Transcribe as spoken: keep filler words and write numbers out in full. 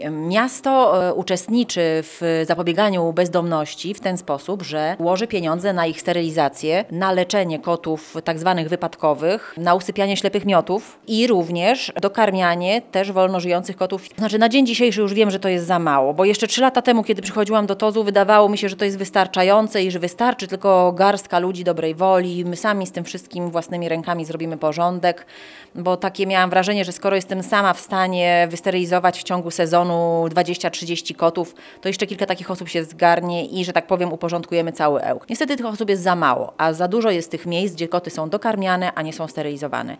Miasto e, uczestniczy w zapobieganiu bezdomności w ten sposób, że łoży pieniądze na ich sterylizację, na leczenie kotów tak zwanych wypadkowych, na usypianie ślepych miotów i również dokarmianie też wolno żyjących kotów. Znaczy na dzień dzisiejszy już wiem, że to jest za mało, bo jeszcze trzy lata temu, kiedy przychodziłam do Tozu, wydawało mi się, że to jest wystarczające i że wystarczy tylko garstka ludzi dobrej woli. My sami z tym wszystkim własnymi rękami zrobimy porządek, bo takie miałam wrażenie, że skoro jestem sama w stanie wysterylizować w ciągu sezonu dwadzieścia trzydzieści kotów, to jeszcze kilka takich osób się zgarnie i, że tak powiem, uporządkujemy cały Ełk. Niestety tych osób jest za mało, a za dużo jest tych miejsc, gdzie koty są dokarmiane, a nie są sterylizowane.